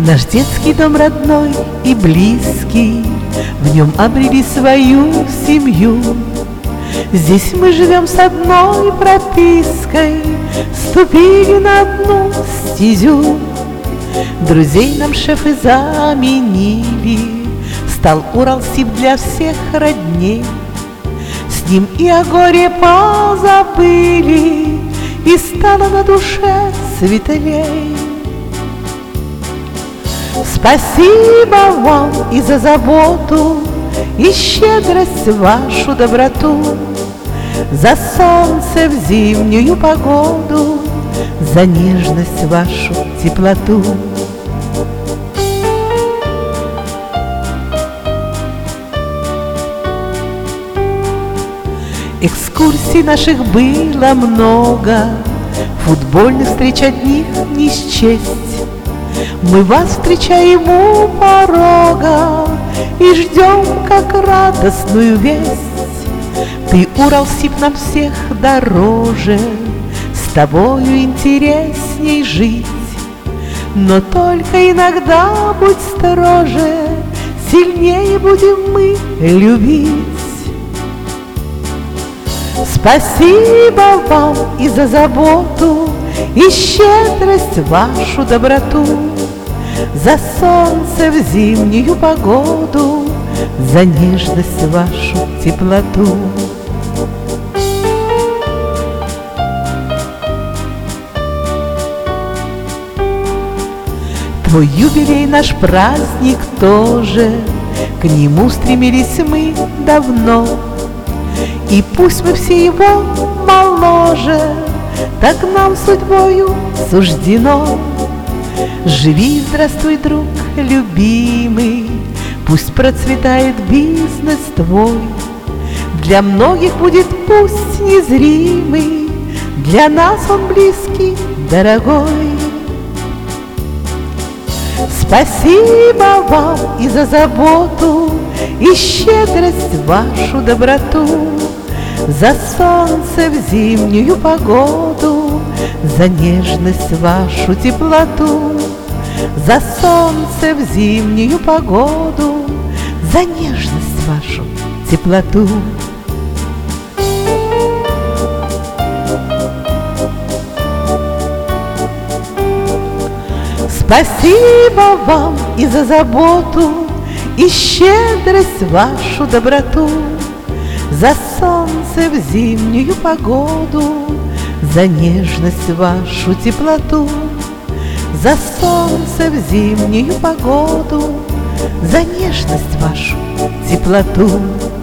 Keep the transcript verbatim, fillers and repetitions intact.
Наш детский дом родной и близкий, в нем обрели свою семью. Здесь мы живем с одной пропиской, ступили на одну стезю. Друзей нам шефы заменили, стал Уралсиб для всех родней. С ним и о горе позабыли, и стало на душе светлей. Спасибо вам и за заботу, и щедрость вашу доброту, за солнце в зимнюю погоду, за нежность вашу теплоту. Экскурсий наших было много, футбольных встреч одних не счесть. Мы вас встречаем у порога и ждем, как радостную весть. Ты, Уралсиб, нам всех дороже, с тобою интересней жить. Но только иногда будь строже, сильнее будем мы любить. Спасибо вам и за заботу, и щедрость вашу доброту, за солнце в зимнюю погоду, за нежность вашу теплоту. Твой юбилей наш праздник тоже, к нему стремились мы давно. И пусть мы все его моложе, так нам судьбою суждено. Живи, здравствуй, друг любимый, пусть процветает бизнес твой. Для многих будет пусть незримый, для нас он близкий, дорогой. Спасибо вам и за заботу, и щедрость вашу доброту, за солнце в зимнюю погоду, за нежность вашу теплоту, за солнце в зимнюю погоду, за нежность вашу теплоту. Спасибо вам и за заботу, и щедрость вашу доброту, за солнце в зимнюю погоду, за нежность вашу теплоту, за солнце в зимнюю погоду, за нежность вашу теплоту.